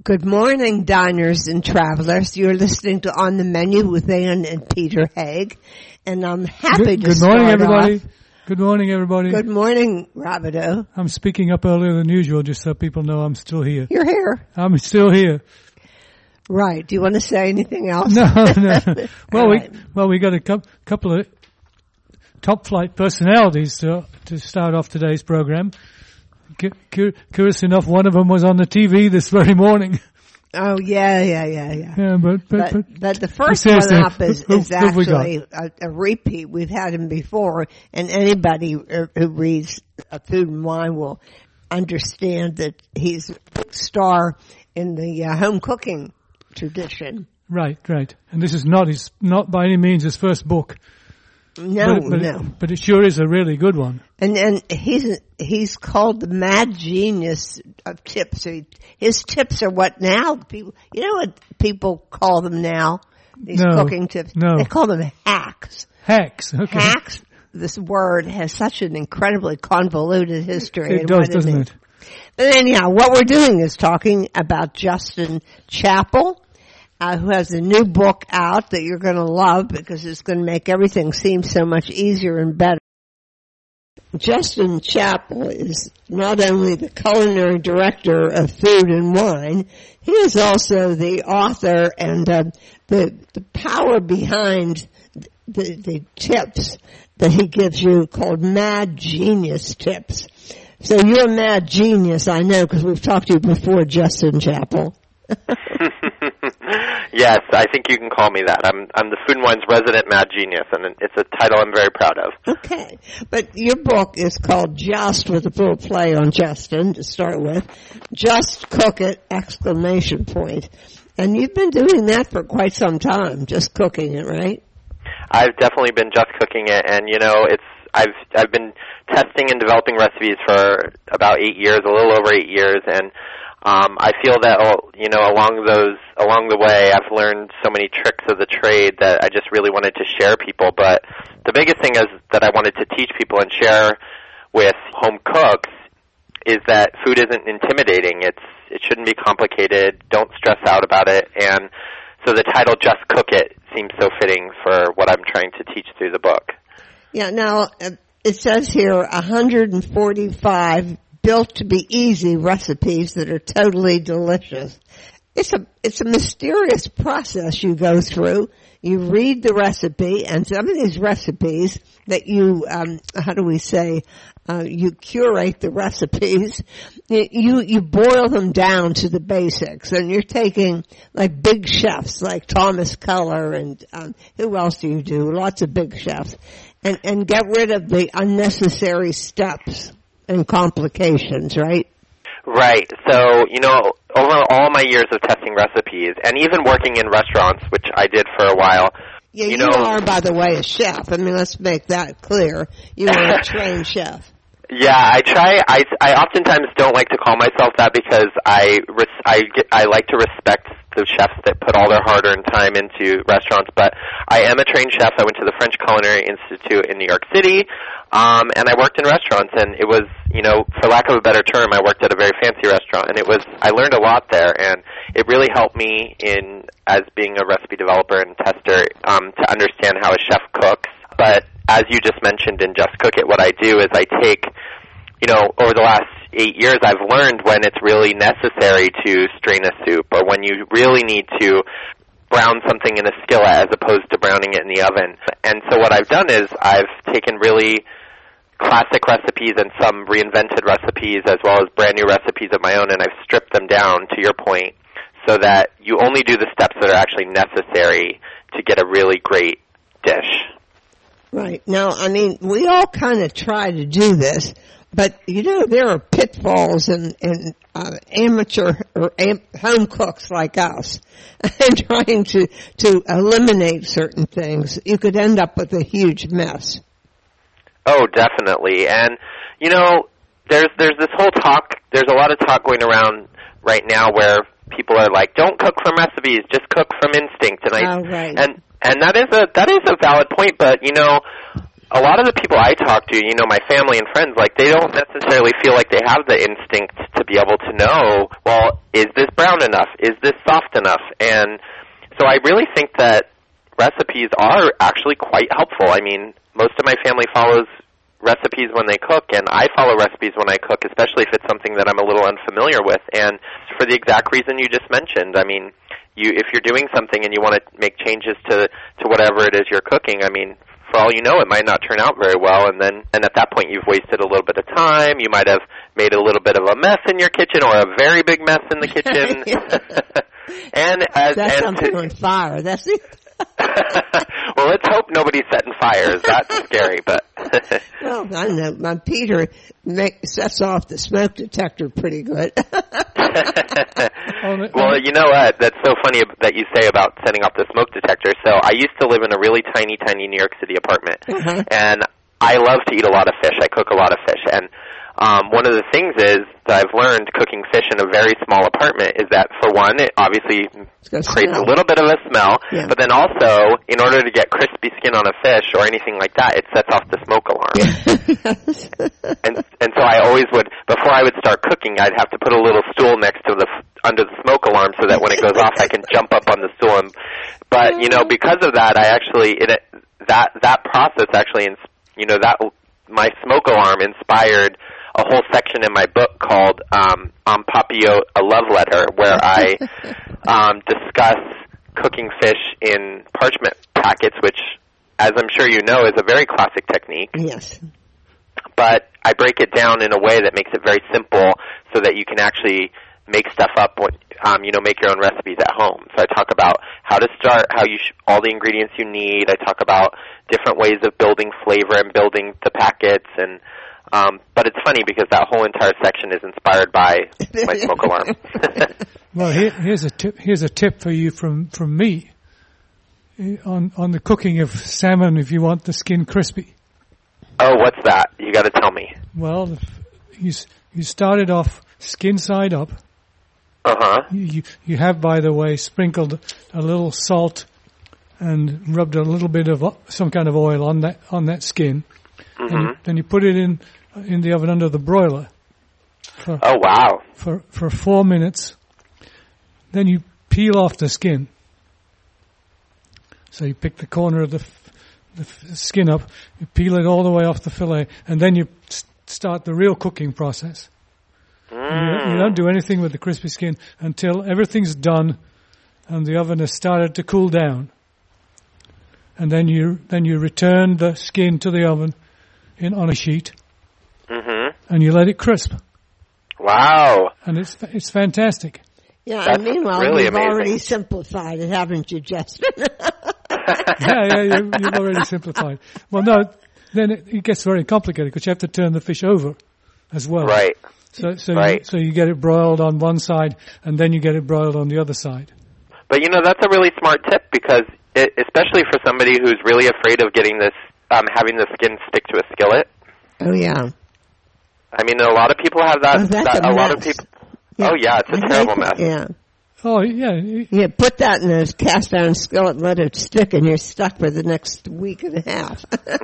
Good morning, diners and travelers. You're listening to On the Menu with Ann and Peter Haig, and I'm happy to start morning, everybody. off. Good morning, everybody. Good morning, Rabideau. I'm speaking up earlier than usual just so people know I'm still here. You're here. I'm still here. Right. Do you want to say anything else? No. Well, right. we got a couple of top flight personalities to start off today's program. Curious enough, one of them was on the TV this very morning. Oh, yeah. Yeah, but the first one up is actually a repeat. We've had him before, and anybody who reads Food and Wine will understand that he's a big star in the home cooking tradition. Right. And this is not by any means his first book. No. But it sure is a really good one. And he's called the mad genius of tips. His tips are what now people, you know what people call them now? These cooking tips. No. They call them hacks. Hacks. Okay. Hacks. This word has such an incredibly convoluted history. It does, doesn't it? But anyhow, what we're doing is talking about Justin Chapel, who has a new book out that you're going to love because it's going to make everything seem so much easier and better. Justin Chapel is not only the culinary director of Food and Wine, he is also the author and the power behind the tips that he gives you called Mad Genius Tips. So you're a mad genius, I know, because we've talked to you before, Justin Chapel. Yes, I think you can call me that. I'm the Food and Wine's resident mad genius, and it's a title I'm very proud of. Okay, but your book is called Just, with a little play on Justin to start with. Just Cook It! ! And you've been doing that for quite some time, just cooking it, right? I've definitely been just cooking it, and I've been testing and developing recipes for about 8 years, a little over 8 years, and I feel that, along the way, I've learned so many tricks of the trade that I just really wanted to share people. But the biggest thing is that I wanted to teach people and share with home cooks is that food isn't intimidating. It shouldn't be complicated. Don't stress out about it. And so the title, Just Cook It, seems so fitting for what I'm trying to teach through the book. Yeah, now, it says here 145 built to be easy recipes that are totally delicious. It's a mysterious process you go through. You read the recipe, and some of these recipes that you, you curate the recipes, you boil them down to the basics, and you're taking like big chefs like Thomas Keller and, who else do you do? Lots of big chefs. And get rid of the unnecessary steps and complications, right? Right. So, over all my years of testing recipes and even working in restaurants, which I did for a while. Yeah, you are, by the way, a chef. I mean, let's make that clear. You are a trained chef. Yeah, I try. I oftentimes don't like to call myself that because I like to respect the chefs that put all their hard-earned time into restaurants. But I am a trained chef. I went to the French Culinary Institute in New York City, and I worked in restaurants. And it was, for lack of a better term, I worked at a very fancy restaurant, and I learned a lot there, and it really helped me as being a recipe developer and tester to understand how a chef cooks. But as you just mentioned in Just Cook It, what I do is I take, over the last 8 years, I've learned when it's really necessary to strain a soup or when you really need to brown something in a skillet as opposed to browning it in the oven. And so what I've done is I've taken really classic recipes and some reinvented recipes as well as brand new recipes of my own, and I've stripped them down, to your point, so that you only do the steps that are actually necessary to get a really great dish. Right. Now, I mean, we all kind of try to do this, but, there are pitfalls in amateur or home cooks like us and trying to eliminate certain things. You could end up with a huge mess. Oh, definitely. And, there's this whole talk, there's a lot of talk going around right now where people are like, don't cook from recipes, just cook from instinct. And right. And that is a valid point, but a lot of the people I talk to, my family and friends, like, they don't necessarily feel like they have the instinct to be able to know, well, is this brown enough? Is this soft enough? And so I really think that recipes are actually quite helpful. I mean, most of my family follows recipes when they cook, and I follow recipes when I cook, especially if it's something that I'm a little unfamiliar with, and for the exact reason you just mentioned. I mean, if you're doing something and you want to make changes to whatever it is you're cooking, I mean, for all you know, it might not turn out very well, and at that point you've wasted a little bit of time. You might have made a little bit of a mess in your kitchen, or a very big mess in the kitchen. That's something on fire. That's it. Well, let's hope nobody's setting fires. That's scary, but well, I know my Peter sets off the smoke detector pretty good. Well, you know what? That's so funny that you say about setting off the smoke detector. So I used to live in a really tiny New York City apartment, and I love to eat a lot of fish. I cook a lot of fish, and one of the things is that I've learned cooking fish in a very small apartment is that, for one, it obviously creates a little bit of a smell, but then also, in order to get crispy skin on a fish or anything like that, it sets off the smoke alarm. and so I always would, before I would start cooking, I'd have to put a little stool next to under the smoke alarm so that when it goes off, I can jump up on the stool. But because of that, I actually that process actually, my smoke alarm inspired a whole section in my book called Papio, a Love Letter, where I discuss cooking fish in parchment packets, which, as I'm sure you know, is a very classic technique. Yes. But I break it down in a way that makes it very simple so that you can actually make stuff up, make your own recipes at home. So I talk about how to start, all the ingredients you need. I talk about different ways of building flavor and building the packets, and but it's funny because that whole entire section is inspired by my smoke alarm. Well, here's a tip. Here's a tip for you from me on the cooking of salmon. If you want the skin crispy. Oh, what's that? You got to tell me. Well, you started off skin side up. You have, by the way, sprinkled a little salt and rubbed a little bit of some kind of oil on that skin. And then you put it in the oven under the broiler. Oh, wow. For 4 minutes. Then you peel off the skin. So you pick the corner of the skin up, you peel it all the way off the fillet, and then you start the real cooking process. You don't do anything with the crispy skin until everything's done and the oven has started to cool down. And then you return the skin to the oven on a sheet, and you let it crisp. Wow! And it's fantastic. Yeah, That's and meanwhile, really you've amazing. already simplified it, haven't you, Justin? You've already simplified. Well, no, then it gets very complicated because you have to turn the fish over as well. Right. So Right. you get it broiled on one side, and then you get it broiled on the other side. But that's a really smart tip because, especially for somebody who's really afraid of getting this, having the skin stick to a skillet. Oh, yeah. I mean, a lot of people have that. Oh, that's a lot of mess. people. Yeah. Oh, yeah, it's a terrible mess. Yeah. Oh, yeah. Yeah, put that in a cast iron skillet, let it stick, and you're stuck for the next week and a half.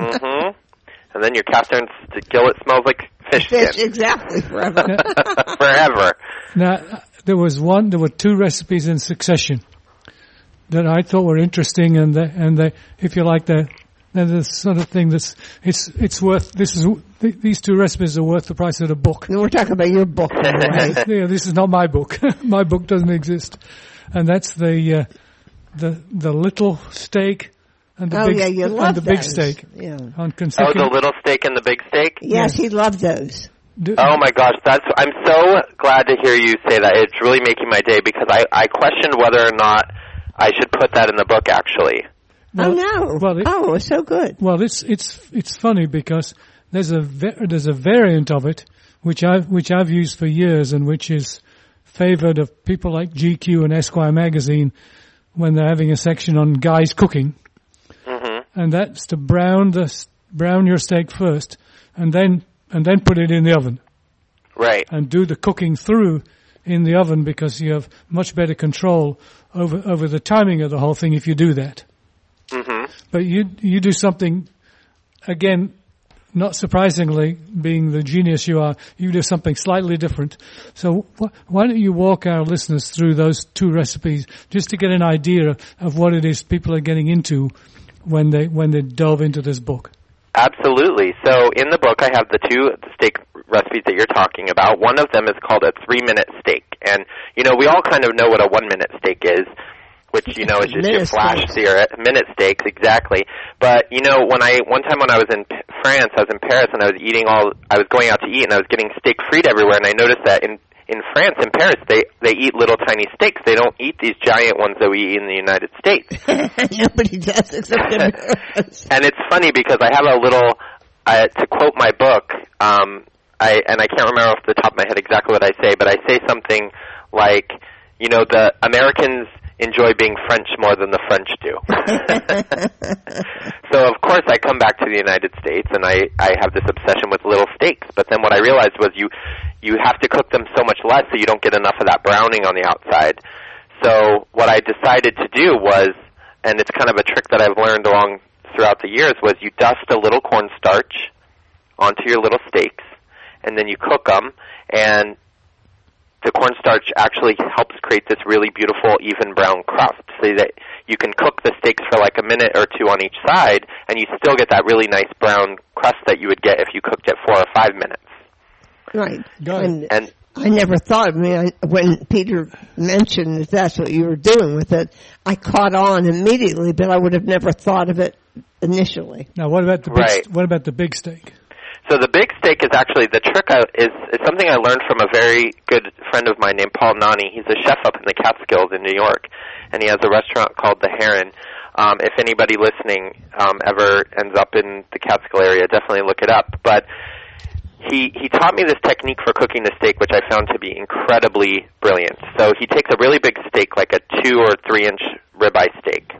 And then your cast iron skillet smells like fish skin. Exactly, forever. Forever. Now, there were 2 recipes in succession that I thought were interesting, and they, if you like, they're the sort of thing it's worth. These 2 recipes are worth the price of the book. And we're talking about your book, right? Yeah, this is not my book. My book doesn't exist, and that's the little steak and the big steak. Yeah. On consecutive. Oh, the little steak and the big steak? Yes, he loved those. Oh my gosh, I'm so glad to hear you say that. It's really making my day because I questioned whether or not I should put that in the book actually. Well, no! Well, it's so good. Well, it's funny because there's a variant of it which I've used for years and which is favored of people like GQ and Esquire magazine when they're having a section on guys cooking. And that's to brown your steak first, and then put it in the oven. Right. And do the cooking through in the oven because you have much better control over the timing of the whole thing if you do that. But you do something again, not surprisingly, being the genius you are, you do something slightly different. So why don't you walk our listeners through those two recipes just to get an idea of what it is people are getting into when they delve into this book? Absolutely. So in the book, I have the two steak recipes that you're talking about. One of them is called a 3-minute steak. And, we all kind of know what a 1-minute steak is, which, is just your flash sear. Minute steaks, exactly. But, one time when I was in France, I was in Paris, and I was going out to eat, and I was getting steak frites everywhere, and I noticed that in France, in Paris, they eat little tiny steaks. They don't eat these giant ones that we eat in the United States. Nobody does except Americans. And it's funny because I have a little, to quote my book, I can't remember off the top of my head exactly what I say, but I say something like, the Americans enjoy being French more than the French do. So, of course, I come back to the United States, and I have this obsession with little steaks. But then what I realized was you have to cook them so much less so you don't get enough of that browning on the outside. So what I decided to do was, and it's kind of a trick that I've learned throughout the years, was you dust a little cornstarch onto your little steaks, and then you cook them, and the cornstarch actually helps create this really beautiful, even brown crust so that you can cook the steaks for like a minute or two on each side, and you still get that really nice brown crust that you would get if you cooked it 4 or 5 minutes. Right. And I never thought, when Peter mentioned that that's what you were doing with it, I caught on immediately, but I would have never thought of it initially. Now, what about the big steak? So the big steak is actually, the trick is something I learned from a very good friend of mine named Paul Nani. He's a chef up in the Catskills in New York, and he has a restaurant called The Heron. If anybody listening ever ends up in the Catskill area, definitely look it up. But he taught me this technique for cooking the steak, which I found to be incredibly brilliant. So he takes a really big steak, like a 2 or 3 inch ribeye steak,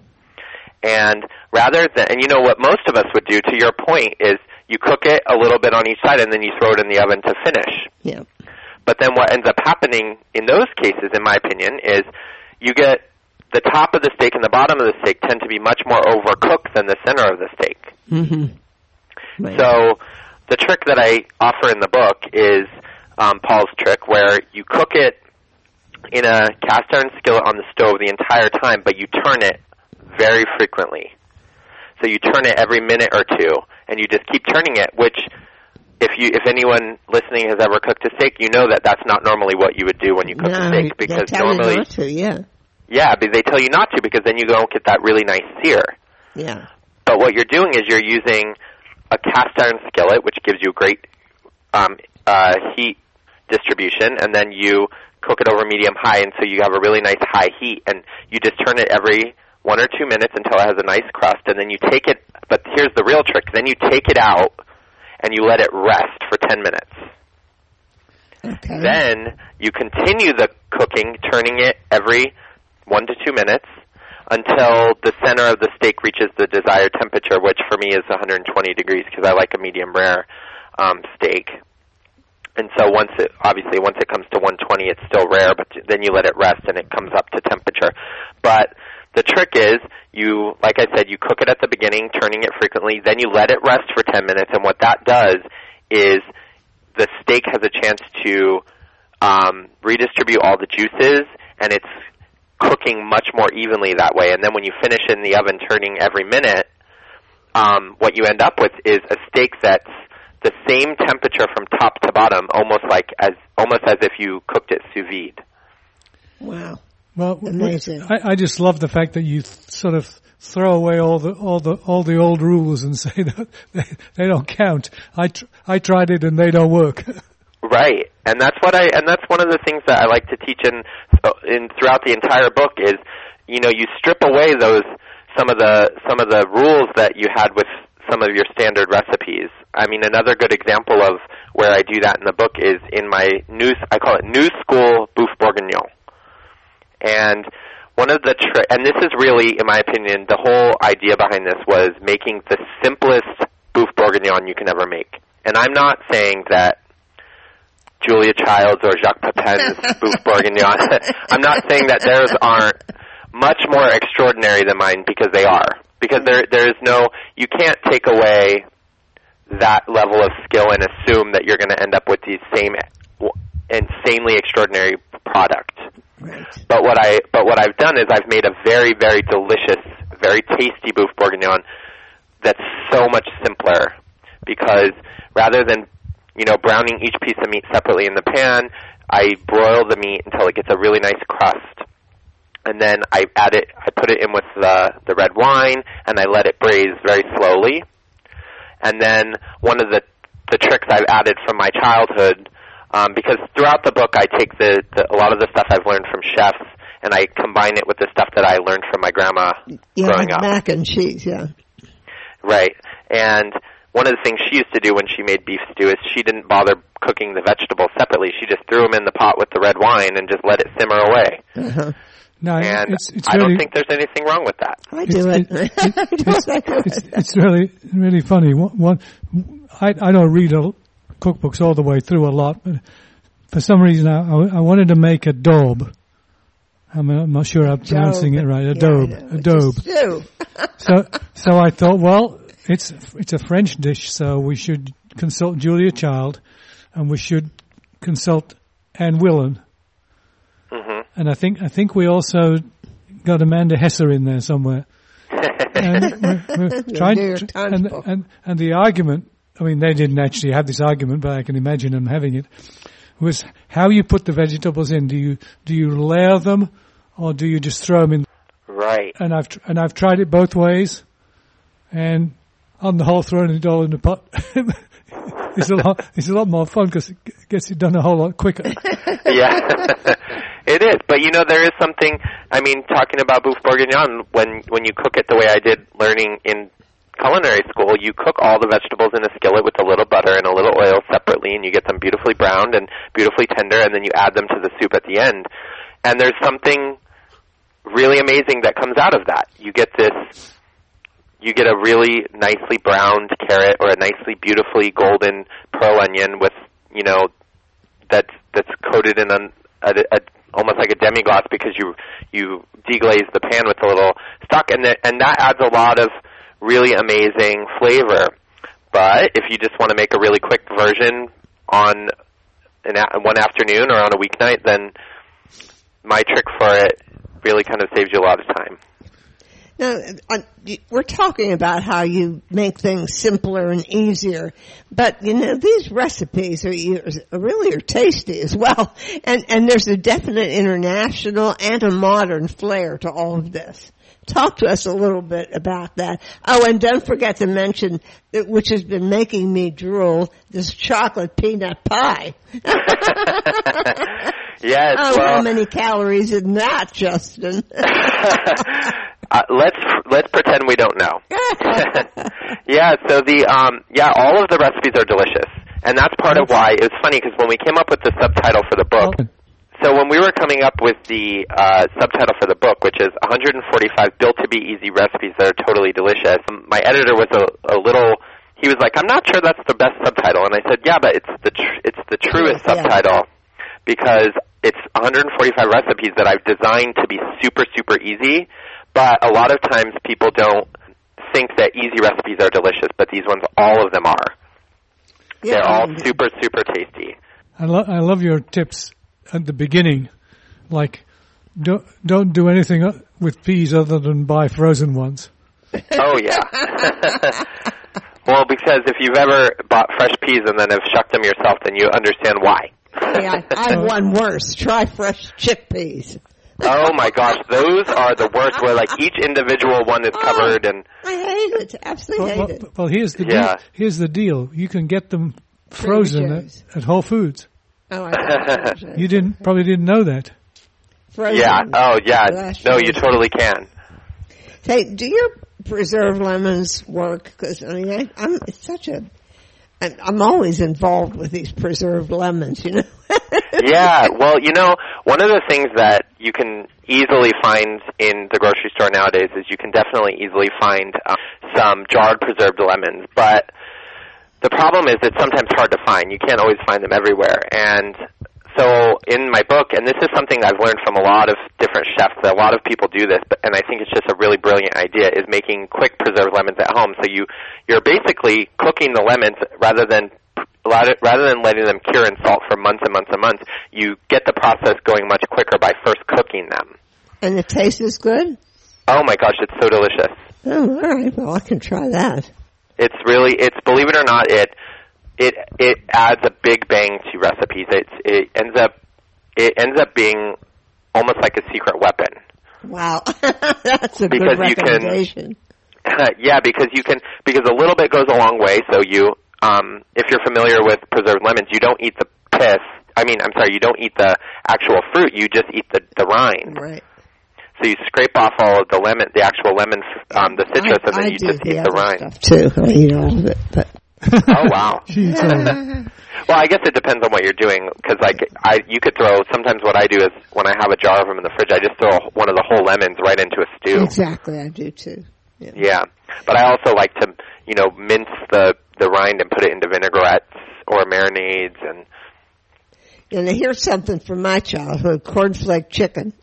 and what most of us would do, to your point, is you cook it a little bit on each side, and then you throw it in the oven to finish. Yeah. But then what ends up happening in those cases, in my opinion, is you get the top of the steak and the bottom of the steak tend to be much more overcooked than the center of the steak. Mm-hmm. Right. So the trick that I offer in the book is Paul's trick, where you cook it in a cast iron skillet on the stove the entire time, but you turn it very frequently. So you turn it every minute or two, and you just keep turning it, which if anyone listening has ever cooked a steak, you know that that's not normally what you would do when you cook a steak, because they tell normally you not to, yeah, but they tell you not to, because then you don't get that really nice sear. Yeah. But what you're doing is you're using a cast iron skillet, which gives you great heat distribution, and then you cook it over medium-high, and so you have a really nice high heat, and you just turn it every 1 or 2 minutes until it has a nice crust, and then you take it, but here's the real trick, then you take it out and you let it rest for 10 minutes. Okay. Then you continue the cooking, turning it every 1 to 2 minutes until the center of the steak reaches the desired temperature, which for me is 120 degrees because I like a medium rare steak. And so once it comes to 120, it's still rare, but then you let it rest and it comes up to temperature. But the trick is, like I said, you cook it at the beginning, turning it frequently, then you let it rest for 10 minutes, and what that does is the steak has a chance to redistribute all the juices, and it's cooking much more evenly that way. And then when you finish in the oven turning every minute, what you end up with is a steak that's the same temperature from top to bottom, almost as if you cooked it sous vide. Wow. Well, amazing. I just love the fact that you sort of throw away all the old rules and say that they don't count. I tried it and they don't work. Right, and that's one of the things that I like to teach in throughout the entire book is, you strip away some of the rules that you had with some of your standard recipes. I mean, another good example of where I do that in the book is in my I call it New School Boeuf Bourguignon. And one of the and this is really, in my opinion, the whole idea behind this was making the simplest Boeuf Bourguignon you can ever make. And I'm not saying that Julia Child's or Jacques Pepin's Boeuf Bourguignon, I'm not saying that theirs aren't much more extraordinary than mine, because they are. Because there is no, you can't take away that level of skill and assume that you're going to end up with the same insanely extraordinary product. Right. But what I've done is I've made a very, very delicious, very tasty boeuf bourguignon that's so much simpler, because rather than, browning each piece of meat separately in the pan, I broil the meat until it gets a really nice crust. And then I put it in with the red wine, and I let it braise very slowly. And then one of the tricks I've added from my childhood, because throughout the book I take a lot of the stuff I've learned from chefs, and I combine it with the stuff that I learned from my grandma growing up. Mac and cheese, yeah. Right. And one of the things she used to do when she made beef stew is she didn't bother cooking the vegetables separately. She just threw them in the pot with the red wine and just let it simmer away. Uh-huh. No, and it's I really, don't think there's anything wrong with that. I do it. It's really, really funny. I don't read cookbooks all the way through a lot, but for some reason I wanted to make a daube. I'm not sure I'm pronouncing it right. Adobe. So I thought, well, it's a French dish, so we should consult Julia Child, and we should consult Anne Willan. Mm-hmm. And I think we also got Amanda Hesser in there somewhere. And we're trying and the argument, I mean, they didn't actually have this argument, but I can imagine them having it, was how you put the vegetables in. Do you layer them, or do you just throw them in? Right. And I've tried it both ways, and on the whole, throwing it all in the pot it's a lot more fun because it gets it done a whole lot quicker. Yeah, it is. But there is something. I mean, talking about boeuf bourguignon, when you cook it the way I did, learning in culinary school, you cook all the vegetables in a skillet with a little butter and a little oil separately, and you get them beautifully browned and beautifully tender, and then you add them to the soup at the end. And there's something really amazing that comes out of that. You get a really nicely browned carrot or a nicely beautifully golden pearl onion with, that's coated in almost like a demi-glace, because you deglaze the pan with a little stock, and that adds a lot of really amazing flavor. But if you just want to make a really quick version on one afternoon or on a weeknight, then my trick for it really kind of saves you a lot of time. Now, we're talking about how you make things simpler and easier, but these recipes are tasty as well, and there's a definite international and a modern flair to all of this. Talk to us a little bit about that. Oh, and don't forget to mention, which has been making me drool, this chocolate peanut pie. Yes. Oh, well, how many calories in that, Justin? Let's pretend we don't know. Yeah. So all of the recipes are delicious, and that's part of why it was funny, because when we came up with the subtitle for the book. So when we were coming up with the subtitle for the book, which is 145 built-to-be-easy recipes that are totally delicious, my editor was he was like, I'm not sure that's the best subtitle. And I said, yeah, but it's the truest subtitle, because it's 145 recipes that I've designed to be super, super easy. But a lot of times people don't think that easy recipes are delicious, but these ones, all of them are. Yeah, they're all super, super tasty. I love your tips at the beginning, like don't do anything with peas other than buy frozen ones. Oh yeah. Well, because if you've ever bought fresh peas and then have shucked them yourself, then you understand why. Yeah, I have one worse. Try fresh chickpeas. Oh my gosh, those are the worst. Where each individual one is covered, and I hate it. Absolutely hate it. Well, here's the deal. Here's the deal. You can get them frozen at Whole Foods. Oh, I you probably didn't know that. Frozen. Yeah. Oh, yeah. No, you totally can. Hey, do your preserved lemons work? Because I'm always involved with these preserved lemons. Yeah. Well, one of the things that you can easily find in the grocery store nowadays is you can definitely easily find some jarred preserved lemons, but the problem is it's sometimes hard to find. You can't always find them everywhere. And So in my book, and this is something I've learned from a lot of different chefs, a lot of people do this, and I think it's just a really brilliant idea, is making quick preserved lemons at home. So you're basically cooking the lemons rather than letting them cure in salt for months and months and months. You get the process going much quicker by first cooking them. And the taste is good? Oh my gosh, it's so delicious. Oh, all right. Well, I can try that. It's believe it or not, it adds a big bang to recipes. It ends up being almost like a secret weapon. Wow. That's a good recommendation. Because a little bit goes a long way. So if you're familiar with preserved lemons, you don't eat the pith. You don't eat the actual fruit. You just eat the rind. Right. So you scrape off all of the actual lemon, the citrus, and then you just eat the rind. Stuff too. I eat all of it, but. Oh wow! Well, I guess it depends on what you're doing, because you could throw. Sometimes what I do is when I have a jar of them in the fridge, I just throw one of the whole lemons right into a stew. Exactly, I do too. Yeah, but I also like to mince the rind and put it into vinaigrettes or marinades and. And here's something from my childhood: cornflake chicken.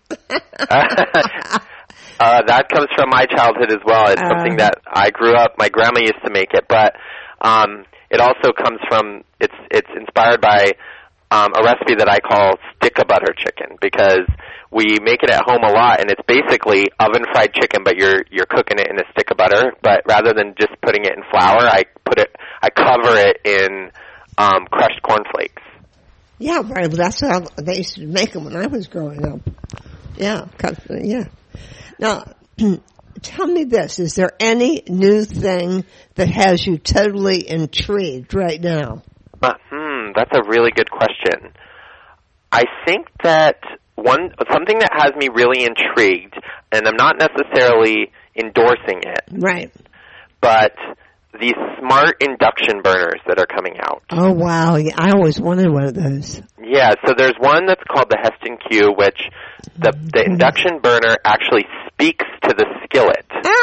That comes from my childhood as well. It's something that I grew up. My grandma used to make it, but. It also comes from, it's inspired by a recipe that I call stick-a-butter chicken, because we make it at home a lot, and it's basically oven-fried chicken, but you're cooking it in a stick of butter. But rather than just putting it in flour, I cover it in crushed cornflakes. Yeah, right. That's how they used to make them when I was growing up. Yeah, yeah. Now, tell me this. Is there any new thing that has you totally intrigued right now? That's a really good question. I think that something that has me really intrigued, and I'm not necessarily endorsing it. Right. But these smart induction burners that are coming out. Oh, wow. Yeah, I always wanted one of those. Yeah, so there's one that's called the Heston Q, which the induction burner actually speaks to the skillet.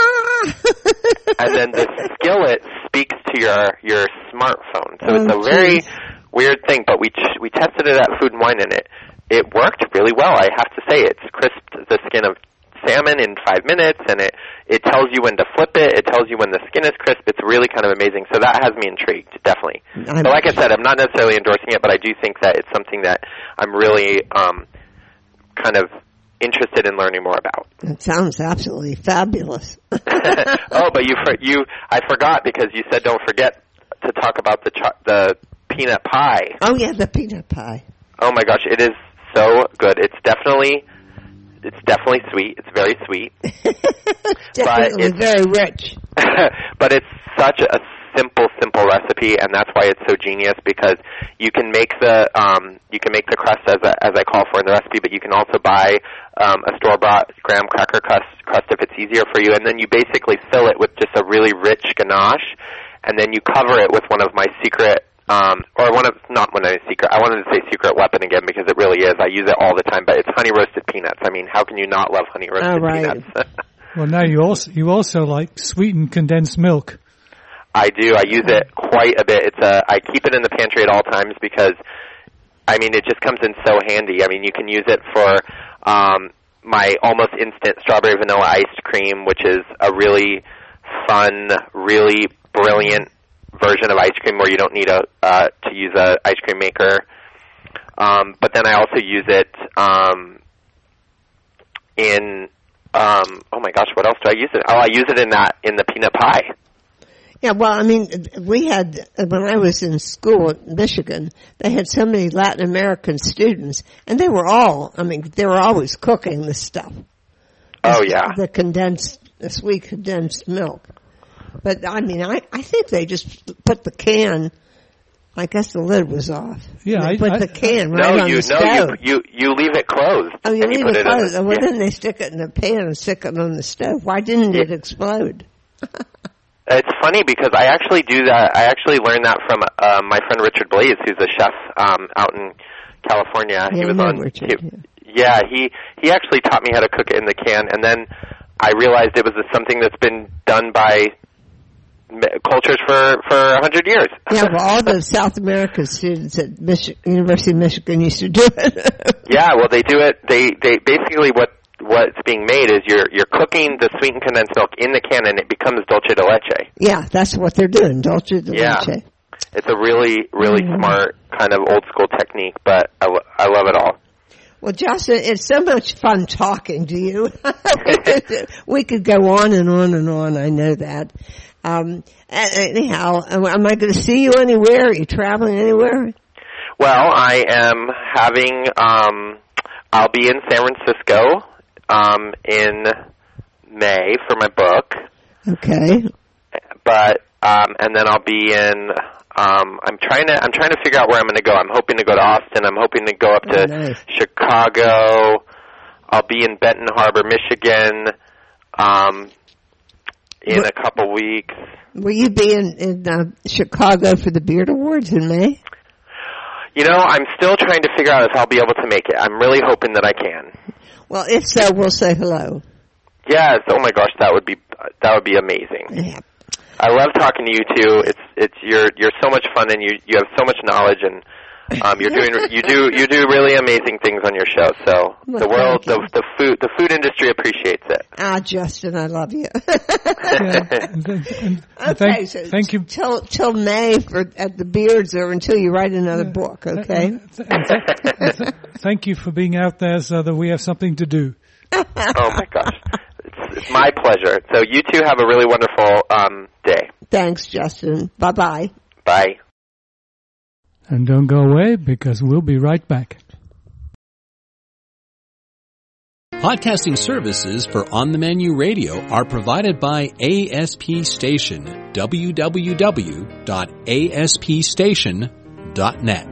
And then the skillet speaks to your smartphone. So it's a very weird thing, but we tested it at Food and Wine, and it worked really well. I have to say, it's crisped the skin of salmon in 5 minutes, and it tells you when to flip it. It tells you when the skin is crisp. It's really kind of amazing. So that has me intrigued, definitely. But like I said, I'm not necessarily endorsing it, but I do think that it's something that I'm really kind of interested in learning more about. It sounds absolutely fabulous. Oh, but I forgot, because you said don't forget to talk about the peanut pie. Oh yeah, the peanut pie. Oh my gosh, it is so good. It's definitely sweet. It's very sweet. Definitely very rich. But it's such a simple recipe, and that's why it's so genius, because you can make the crust as I call for in the recipe, but you can also buy a store-bought graham cracker crust if it's easier for you, and then you basically fill it with just a really rich ganache, and then you cover it with one of my secret I wanted to say secret weapon again, because it really is. I use it all the time, but it's honey roasted peanuts. I mean, how can you not love honey roasted peanuts? Well, now you also like sweetened condensed milk. I do. I use it quite a bit. I keep it in the pantry at all times, because it just comes in so handy. You can use it for my almost instant strawberry vanilla iced cream, which is a really fun, really brilliant version of ice cream where you don't need to use a ice cream maker. But then I also use it in oh my gosh, what else do I use it? Oh, I use it in the peanut pie. Yeah, well, we had, when I was in school at Michigan, they had so many Latin American students, and they were always cooking this stuff. Oh yeah. The sweet condensed milk. But I think they just put the can. I guess the lid was off. Yeah, they put the can right on the stove. You leave it closed. Oh, you leave it closed. Well, then they stick it in a pan and stick it on the stove. Why didn't it explode? It's funny, because I actually do that. I actually learned that from my friend Richard Blaze, who's a chef out in California. Yeah, he was on. Richard, he actually taught me how to cook it in the can, and then I realized it was something that's been done by cultures for 100 years. Yeah, well, all the South American students at University of Michigan used to do it. Yeah, well, they do it. They basically what's being made is you're cooking the sweetened condensed milk in the can, and it becomes dulce de leche. Yeah, that's what they're doing, dulce de leche. It's a really, really smart kind of old school technique, but I love it all. Well, Justin, it's so much fun talking to you. we could go on and on and on. I know that. Anyhow, am I going to see you anywhere? Are you traveling anywhere? Well, I am having. I'll be in San Francisco in May for my book. Okay. But and then I'll be in. I'm trying to figure out where I'm going to go. I'm hoping to go to Austin. I'm hoping to go up to Chicago. I'll be in Benton Harbor, Michigan, in a couple weeks. Will you be in Chicago for the Beard Awards in May? You know, I'm still trying to figure out if I'll be able to make it. I'm really hoping that I can. Well, if so, we'll say hello. Yes. Oh my gosh, that would be amazing. Yeah. I love talking to you too. You're so much fun, and you have so much knowledge, and you do really amazing things on your show. So the world, the food industry appreciates it. Justin, I love you. Thank you. Till May at the Beards, or until you write another book. Okay. Thank you for being out there, so that we have something to do. Oh my gosh. It's my pleasure. So you two have a really wonderful day. Thanks, Justin. Bye-bye. Bye. And don't go away, because we'll be right back. Podcasting services for On the Menu Radio are provided by ASP Station. www.aspstation.net.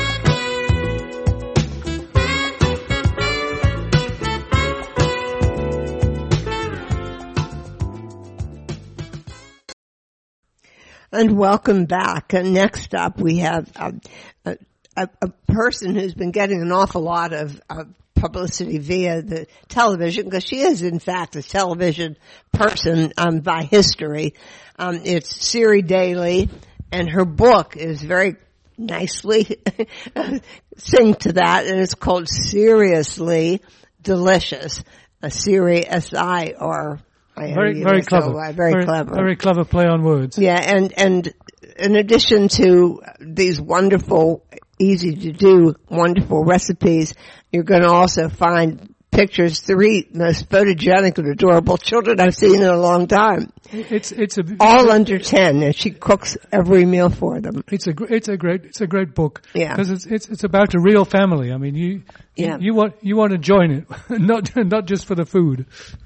And welcome back. And next up, we have a person who's been getting an awful lot of publicity via the television, because she is, in fact, a television person by history. It's Ciri Daly, and her book is very nicely synced to that, and it's called Seriously Delicious. Ciri, S-I-R. Very clever. Very clever. Very clever play on words. Yeah, and in addition to these wonderful, easy to do, wonderful recipes, you're going to also find pictures, 3 most photogenic and adorable children I've seen in a long time. It's all under 10, and she cooks every meal for them. It's a great book. Yeah, because it's about a real family. I mean, you want to join it, not just for the food.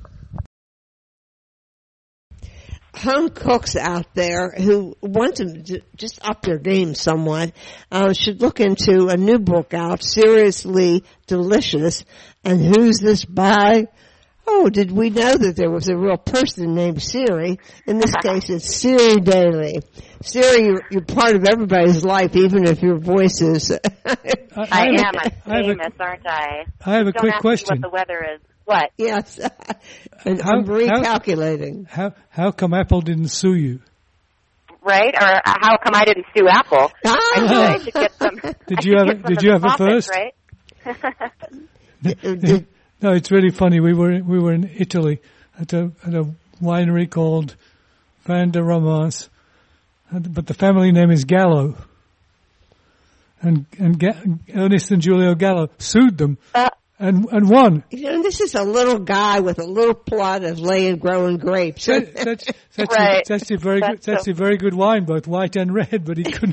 Home cooks out there who want to just up their game somewhat should look into a new book out, Seriously Delicious. And who's this by? Oh, did we know that there was a real person named Ciri? In this case, it's Ciri Daly. Ciri, you're part of everybody's life, even if your voice is... I am. I'm famous, aren't I? I have a quick question. What the weather is. What? Yes. I'm recalculating. How come Apple didn't sue you? Right? Or how come I didn't sue Apple? I should get some. Did you have it first? Right? No, it's really funny. We were in Italy at a winery called Van der Romans, but the family name is Gallo. And Ernest and Giulio Gallo sued them. And won. You know, this is a little guy with a little plot of growing grapes. That's right. That's a very good wine, both white and red. But he couldn't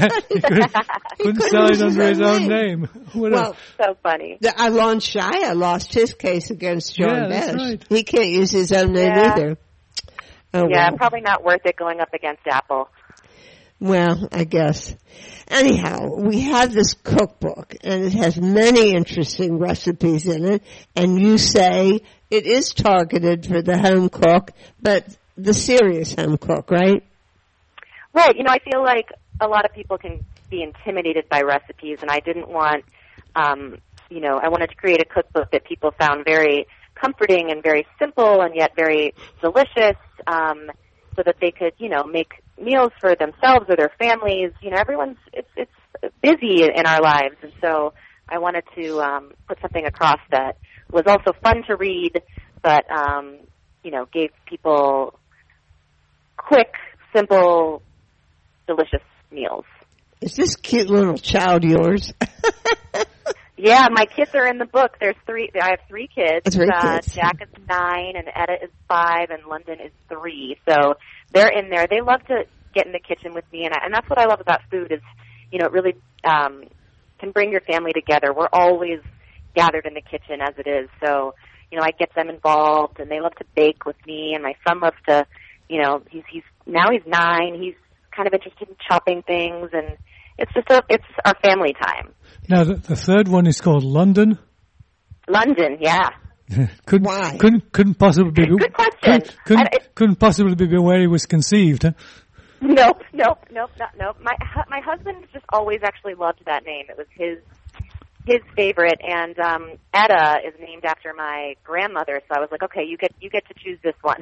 sell it under his own name. Well, so funny. Alon Shaya lost his case against John Besh. Right. He can't use his own name either. Oh, yeah, probably not worth it going up against Apple. Well, I guess. Anyhow, we have this cookbook, and it has many interesting recipes in it, and you say it is targeted for the home cook, but the serious home cook, right? Right. You know, I feel like a lot of people can be intimidated by recipes, and I didn't want, I wanted to create a cookbook that people found very comforting and very simple and yet very delicious. so that they could, you know, make meals for themselves or their families. You know, it's busy in our lives, and so I wanted to put something across that was also fun to read, but you know, gave people quick, simple, delicious meals. Is this cute little child yours? Yeah, my kids are in the book. There's three. I have three kids. Kids. Jack is 9, and Etta is 5, and London is 3. So they're in there. They love to get in the kitchen with me, and that's what I love about food is, you know, it really can bring your family together. We're always gathered in the kitchen as it is. So, you know, I get them involved, and they love to bake with me, and my son loves to, you know, he's 9. He's kind of interested in chopping things, and it's our family time. Now, the third one is called London. London, yeah. Why? Couldn't possibly be. Good question. Couldn't possibly be where he was conceived, huh? Nope. My husband just always actually loved that name. It was his favorite, and Etta is named after my grandmother. So I was like, okay, you get to choose this one.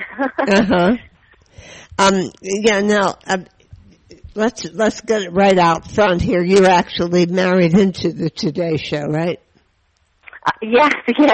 Yeah. Now, let's get it right out front here. You're actually married into the Today Show, right? Yeah.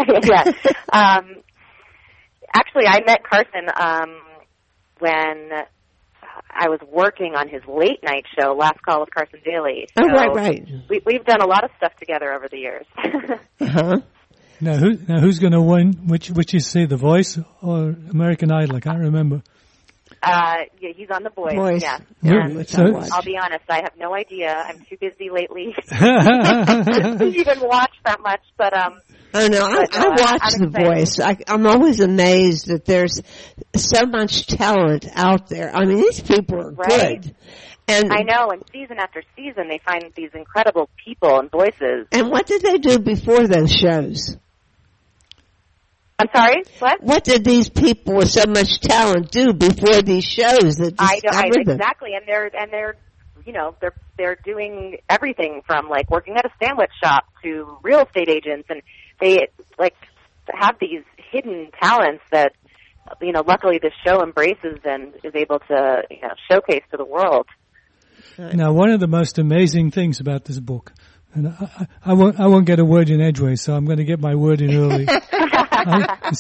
Actually, I met Carson when I was working on his late night show, Last Call with Carson Daly. So right. We've done a lot of stuff together over the years. Now who's going to win? Which is The Voice or American Idol? I can't remember. Yeah, he's on The Voice. Yeah. So, I'll be honest, I have no idea. I'm too busy lately to even watch that much. But I know. I watch The Voice. I'm always amazed that there's so much talent out there. I mean, these people are good. And I know, and season after season, they find these incredible people and voices. And what did they do before those shows? I'm sorry, what? What did these people with so much talent do before these shows that discovered them? Exactly, and they're you know, they're doing everything from like working at a sandwich shop to real estate agents, and they like have these hidden talents that, you know, luckily this show embraces and is able to, you know, showcase to the world. Now, one of the most amazing things about this book, and I won't get a word in edgeways, so I'm going to get my word in early. I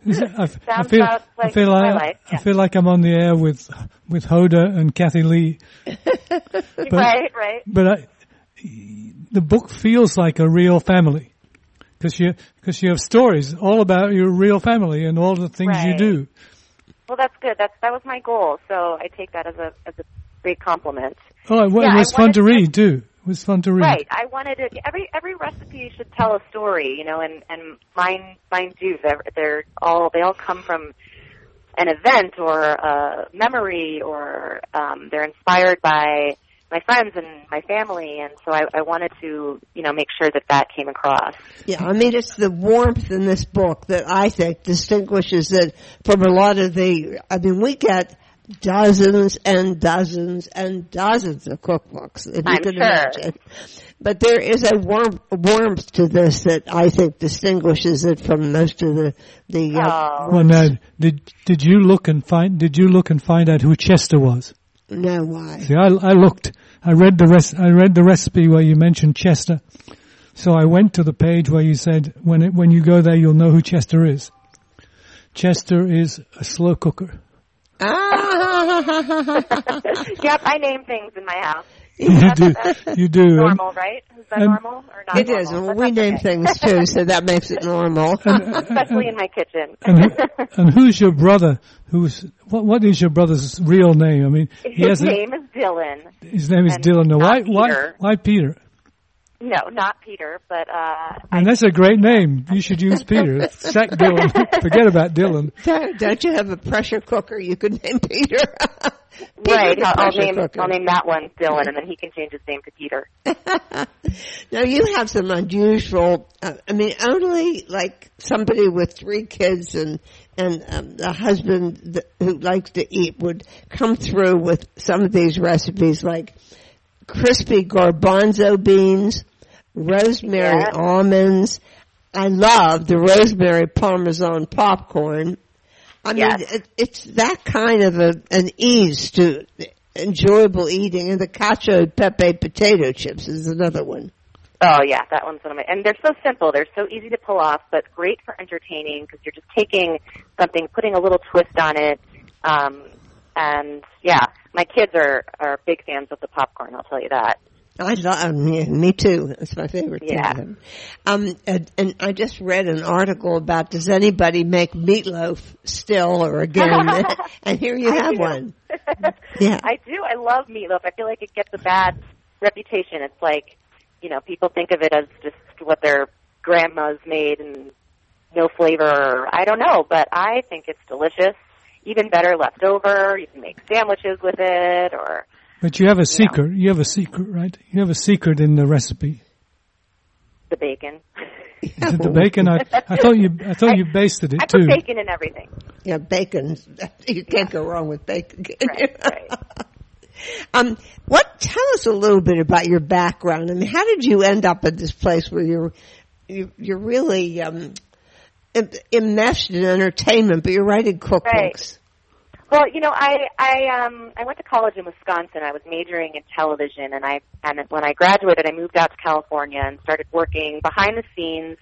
feel like I'm on the air with Hoda and Kathy Lee. But, right. But the book feels like a real family because you have stories all about your real family and all the things you do. Well, that's good. That was my goal, so I take that as a big compliment. Oh, it was fun to read too. It was fun to read. Right. I wanted it. Every recipe should tell a story, you know, and mine do. They all come from an event or a memory, or they're inspired by my friends and my family, and so I wanted to, you know, make sure that came across. Yeah, I mean, it's the warmth in this book that I think distinguishes it from a lot of we get dozens and dozens and dozens of cookbooks, if you can imagine. But there is a warmth to this that I think distinguishes it from most of the. Well, now, did you look and find out who Chester was? No, why? See, I looked. I read the recipe where you mentioned Chester. So I went to the page where you said when you go there you'll know who Chester is. Chester is a slow cooker. Yep, I name things in my house. You do. Normal, right? Is that normal or not? It normal? Is. Well, we name things too, so that makes it normal. Especially in my kitchen. And who's your brother? What is your brother's real name? I mean, his name is Dylan. His name is Dylan. Now, why Peter? No, not Peter, but and that's a great name. You should use Peter. Sack Dylan. Forget about Dylan. Don't you have a pressure cooker you could name Peter? Right. I'll name that one Dylan, and then he can change his name to Peter. Now you have some unusual. Only like somebody with 3 kids and a husband who likes to eat would come through with some of these recipes, like crispy garbanzo beans, rosemary almonds. I love the rosemary Parmesan popcorn. I mean, Yes. it's that kind of an ease to enjoyable eating. And the cacio e pepe potato chips is another one. Oh yeah, that one's one of my, and they're so simple, they're so easy to pull off, but great for entertaining because you're just taking something, putting a little twist on it, and yeah, my kids are big fans of the popcorn, I'll tell you that. I love, me too. It's my favorite Yeah. thing. And I just read an article about does anybody make meatloaf still or again? And here you have one. Yeah. I do. I love meatloaf. I feel like it gets a bad reputation. It's like, people think of it as just what their grandmas made and no flavor, or I don't know, but I think it's delicious. Even better left over. You can make sandwiches with it, or... But you have a secret. You have a secret, right? You have a secret in the recipe. The bacon. Is it the bacon? I thought you basted it I too. put bacon in everything. Yeah, bacon. You can't go wrong with bacon. Right. Tell us a little bit about your background. I mean, how did you end up at this place where you're really enmeshed in entertainment, but you're writing cookbooks? Right. Well, I went to college in Wisconsin. I was majoring in television, and when I graduated, I moved out to California and started working behind the scenes.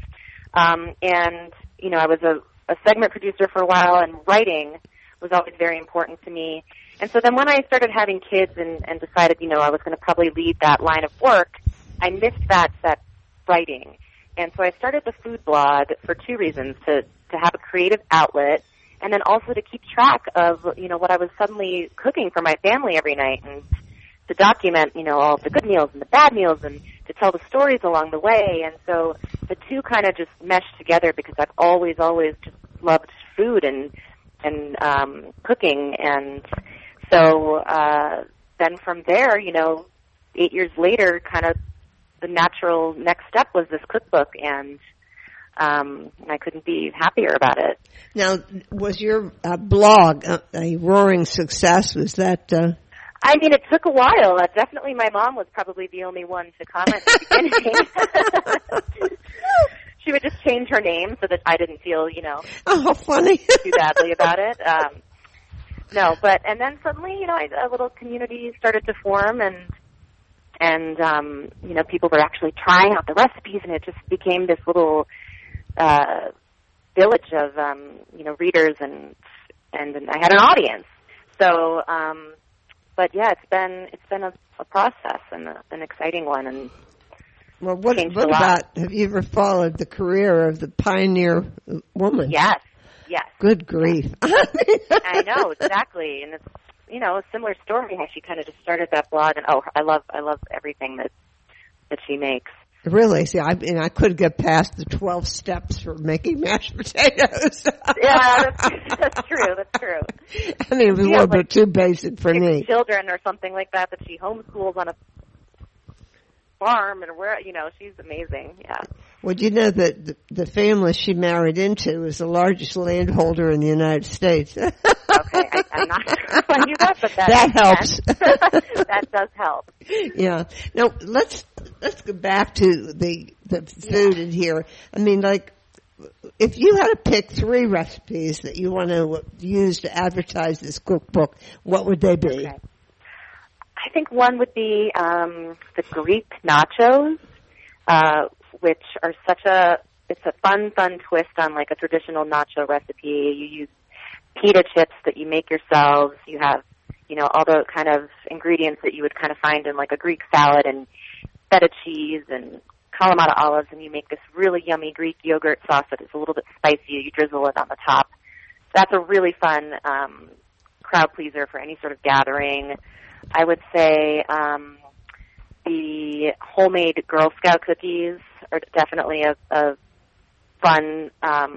I was a segment producer for a while, and writing was always very important to me. And so then when I started having kids and decided, I was going to probably lead that line of work, I missed that writing. And so I started the food blog for two reasons, to have a creative outlet, and then also to keep track of, what I was suddenly cooking for my family every night, and to document, all the good meals and the bad meals, and to tell the stories along the way. And so the two kind of just meshed together because I've always just loved food and cooking. And so then from there, 8 years later, kind of the natural next step was this cookbook, and I couldn't be happier about it. Now, was your blog a roaring success? Was that... it took a while. Definitely my mom was probably the only one to comment at the beginning. She would just change her name so that I didn't feel, oh, funny. too badly about it. And then suddenly, a little community started to form, and people were actually trying out the recipes, and it just became this little village of readers, and I had an audience. So, but yeah, it's been a process and an exciting one. And well, what about? Have you ever followed the career of the pioneer woman? Yes. Good grief! I know, exactly, and it's a similar story how she kind of just started that blog, and I love everything that she makes. Really? See, I couldn't get past the 12 steps for making mashed potatoes. Yeah, that's true. That's true. It was a little bit too basic for me. Children or something like that she homeschools on a farm, and she's amazing. Yeah. Well, you know that the family she married into is the largest landholder in the United States. Okay, I'm not sure if I knew that, but that helps. That does help. Yeah. Now let's go back to the food in here. If you had to pick 3 recipes that you want to use to advertise this cookbook, what would they be? Okay. I think one would be the Greek nachos, which are it's a fun twist on like a traditional nacho recipe. You use pita chips that you make yourselves. You have, all the kind of ingredients that you would kind of find in like a Greek salad, and feta cheese and Kalamata olives, and you make this really yummy Greek yogurt sauce that is a little bit spicy. You drizzle it on the top. That's a really fun crowd pleaser for any sort of gathering. I would say the homemade Girl Scout cookies are definitely a fun,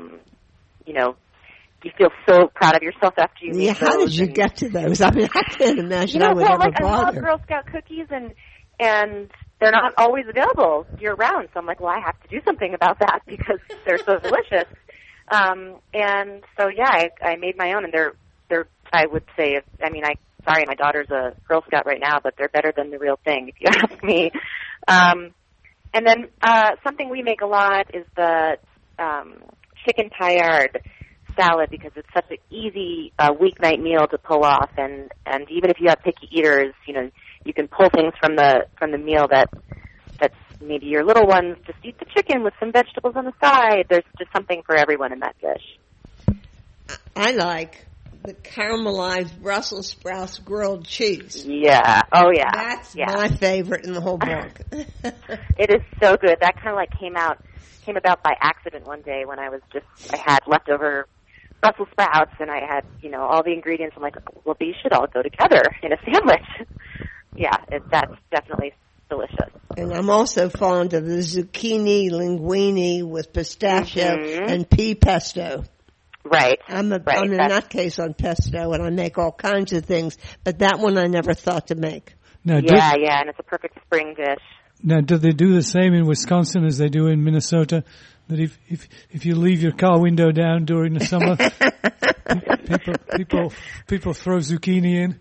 you feel so proud of yourself after you make those. How did you get to those? I can't imagine I would ever bother. I love Girl Scout cookies, and they're not always available year-round. So I'm like, well, I have to do something about that because they're so delicious. And so, yeah, I made my own, and they're I would say, sorry, my daughter's a Girl Scout right now, but they're better than the real thing, if you ask me. And then something we make a lot is the chicken paillard. salad because it's such an easy weeknight meal to pull off, and even if you have picky eaters, you can pull things from the meal that's maybe your little ones just eat the chicken with some vegetables on the side. There's just something for everyone in that dish. I like the caramelized Brussels sprouts grilled cheese. Yeah. Oh, yeah. That's my favorite in the whole book. It is so good. That kind of came about by accident one day when I had leftover Brussels sprouts and I had, all the ingredients. I'm like, well, these should all go together in a sandwich. Yeah, that's definitely delicious. And I'm also fond of the zucchini linguine with pistachio and pea pesto. Right. I'm a nutcase on pesto, and I make all kinds of things, but that one I never thought to make. Now, and it's a perfect spring dish. Now, do they do the same in Wisconsin as they do in Minnesota? That if you leave your car window down during the summer, people throw zucchini in?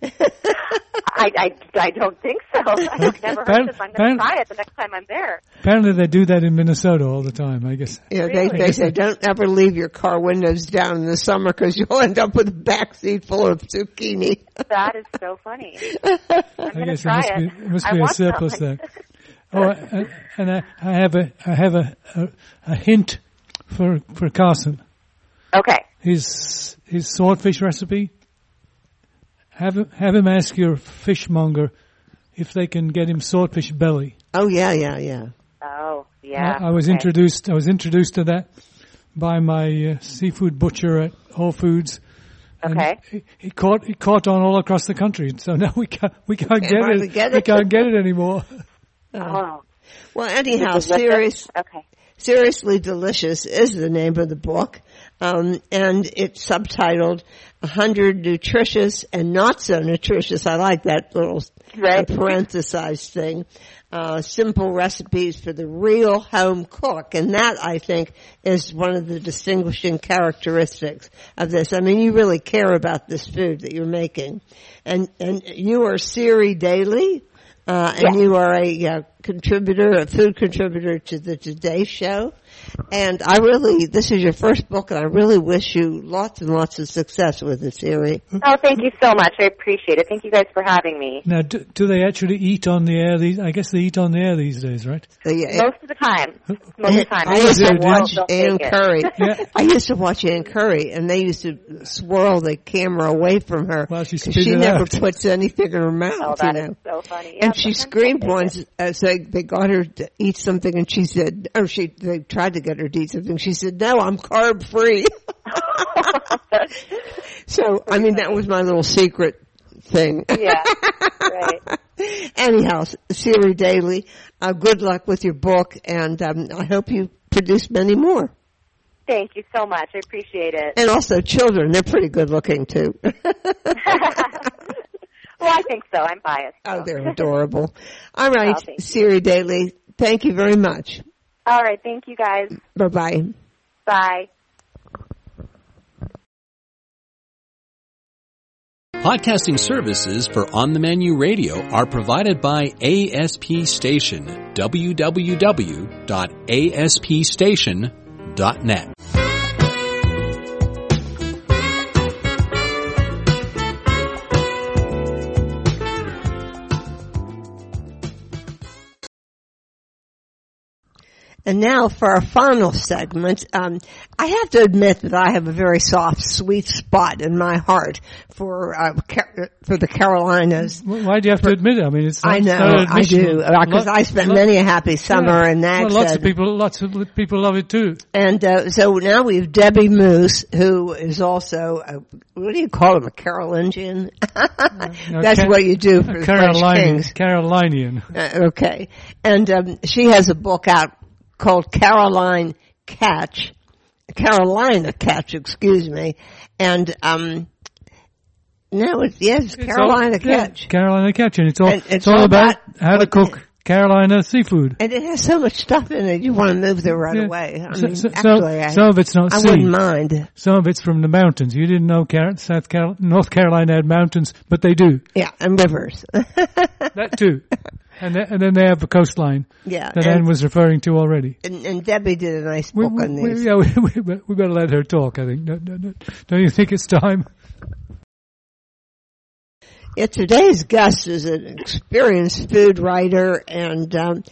I don't think so. I've never heard this. I'm going to try it the next time I'm there. Apparently they do that in Minnesota all the time, I guess. Yeah, they say don't ever leave your car windows down in the summer because you'll end up with a back seat full of zucchini. That is so funny. I'm going to try it. It must be a surplus there. Oh, and I have a hint for Carson. Okay. His swordfish recipe. Have him ask your fishmonger if they can get him swordfish belly. Oh yeah. Oh yeah. I was introduced to that by my seafood butcher at Whole Foods. Okay. He caught on all across the country, so now we can't get it. We can't get it anymore. Oh. Well, anyhow, Seriously Delicious is the name of the book, and it's subtitled 100 Nutritious and Not So Nutritious. I like that little parenthesized thing. Simple recipes for the real home cook, and that, I think, is one of the distinguishing characteristics of this. I mean, you really care about this food that you're making. And you are Siri Daly, and you are a food contributor to the Today Show. And this is your first book, and I really wish you lots and lots of success with it, Siri. Oh, thank you so much. I appreciate it. Thank you guys for having me. Now, do they actually eat on the air? I guess they eat on the air these days, right? Most of the time. I used to watch Ann Curry. I used to watch Ann Curry, and they used to swirl the camera away from her. Well, she never puts anything in her mouth. Oh, that is so funny. And she screamed once, so they got her to eat something, and she said, they tried to get her to eat something. She said, no, I'm carb free. So, I mean, that was my little secret thing. Yeah, right. Anyhow, Siri Daly, good luck with your book, and I hope you produce many more. Thank you so much. I appreciate it. And also children, they're pretty good looking too. Well, I think so. I'm biased. Oh, they're adorable. All right, Siri Daly, thank you very much. All right, thank you guys. Bye-bye. Bye. Podcasting services for On the Menu Radio are provided by ASP Station, www.aspstation.net. And now for our final segment, I have to admit that I have a very soft, sweet spot in my heart for the Carolinas. Why do you have to admit it? I mean, I know, I do, because I spent many a happy summer in that. Lots of people love it too. And so now we have Debbie Moose, who is also what do you call him, a Carolingian? That's what you do for the French kings. Carolinian. Okay, and she has a book out called Carolina Catch, excuse me. And, Carolina Catch. Carolina Catch, and it's all about how to cook Carolina seafood. And it has so much stuff in it, you want to move there right away. I mean, some of it's not sea. I wouldn't mind. Some of it's from the mountains. You didn't know North Carolina had mountains, but they do. Yeah, and rivers. That too. And then they have the coastline. Yeah. That Ann was referring to already. And Debbie did a nice book on these. We better let her talk, I think. No. Don't you think it's time? Yeah, today's guest is an experienced food writer and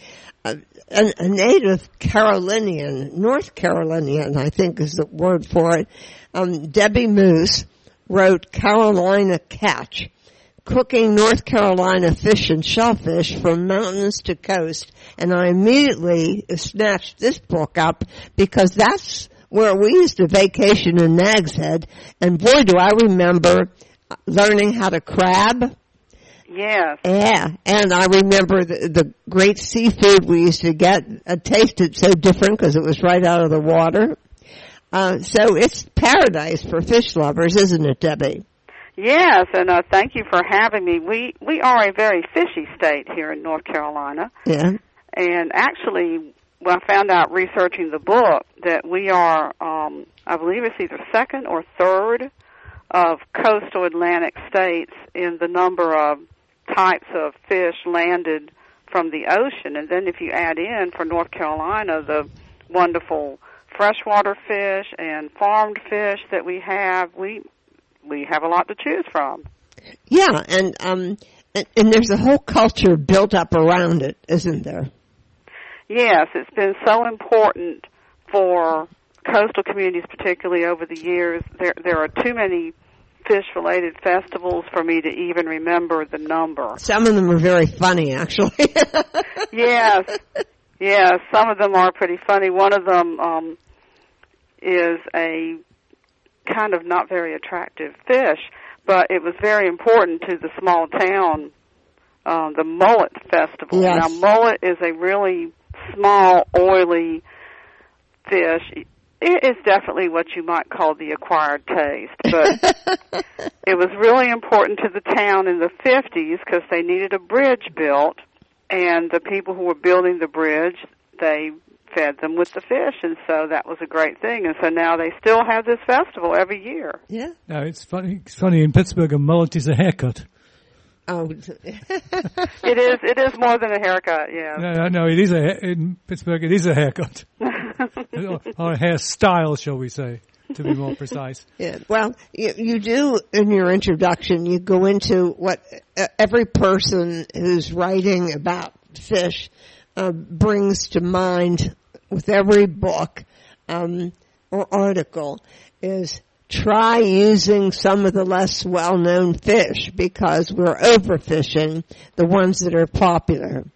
a native Carolinian, North Carolinian, I think is the word for it. Debbie Moose wrote Carolina Catch, Cooking North Carolina Fish and Shellfish from Mountains to Coast. And I immediately snatched this book up because that's where we used to vacation in Nag's Head. And boy, do I remember learning how to crab. Yes. Yeah, and I remember the great seafood we used to get. It tasted so different because it was right out of the water. So it's paradise for fish lovers, isn't it, Debbie? Yes, and thank you for having me. We are a very fishy state here in North Carolina. Yeah. And actually, I found out researching the book that we are, I believe it's either second or third of coastal Atlantic states in the number of types of fish landed from the ocean. And then if you add in for North Carolina the wonderful freshwater fish and farmed fish that we have a lot to choose from. Yeah, and there's a whole culture built up around it, isn't there? Yes, it's been so important for coastal communities, particularly over the years. There are too many fish-related festivals for me to even remember the number. Some of them are very funny, actually. Yes, some of them are pretty funny. One of them is a kind of not very attractive fish, but it was very important to the small town, the mullet festival. Yes. Now, mullet is a really small, oily fish. It is definitely what you might call the acquired taste, but it was really important to the town in the 50s because they needed a bridge built, and the people who were building the bridge, they fed them with the fish, and so that was a great thing. And so now they still have this festival every year. Yeah. No, it's funny. It's funny in Pittsburgh, a mullet is a haircut. Oh, It is more than a haircut. Yeah. No. It is in Pittsburgh. It is a haircut, or a hairstyle, shall we say, to be more precise. yeah. Well, you do in your introduction. You go into what every person who's writing about fish brings to mind with every book or article is try using some of the less well-known fish because we're overfishing the ones that are popular.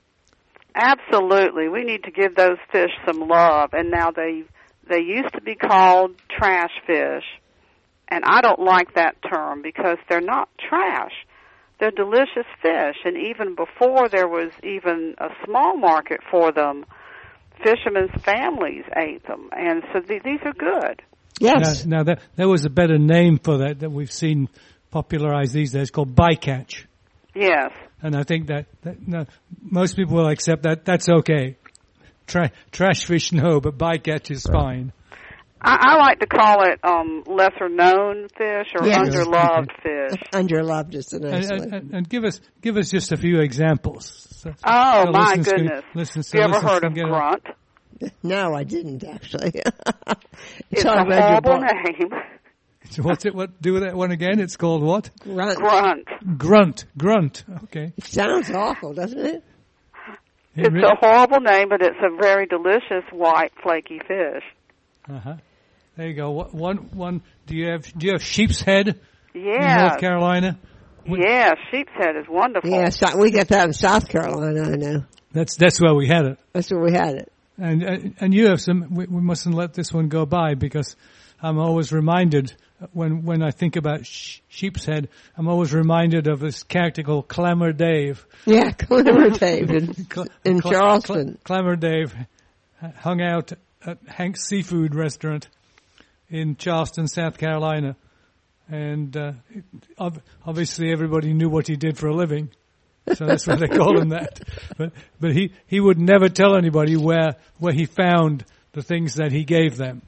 Absolutely. We need to give those fish some love. And now they used to be called trash fish, and I don't like that term because they're not trash. They're delicious fish, and even before there was even a small market for them, fishermen's families ate them, and so these are good. Yes. Now there was a better name for that we've seen popularized these days called bycatch. Yes. And I think that most people will accept that. That's okay. Trash fish, no, but bycatch is fine. I like to call it lesser-known fish or Yes. underloved fish. Underloved is the nice one. And give us just a few examples. So My listeners goodness. Have you ever heard of grunt? No, I didn't actually. It's a horrible name. So what's it? What do with that one again? It's called what? Grunt. Grunt. Okay. It sounds awful, doesn't it? It's a horrible name, but it's a very delicious white flaky fish. There you go. One. Do you have sheep's head? Yeah. In North Carolina. Yeah, sheep's head is wonderful. Yeah, we get that in South Carolina. I know. That's where we had it. That's where we had it. And you have some. We mustn't let this one go by because I'm always reminded when I think about sheep's head. I'm always reminded of this character called Clamor Dave. Yeah, Clamor Dave in Charleston. Clamor Dave hung out at Hank's Seafood Restaurant in Charleston, South Carolina, and obviously everybody knew what he did for a living. So that's why they called him that. But he would never tell anybody where he found the things that he gave them.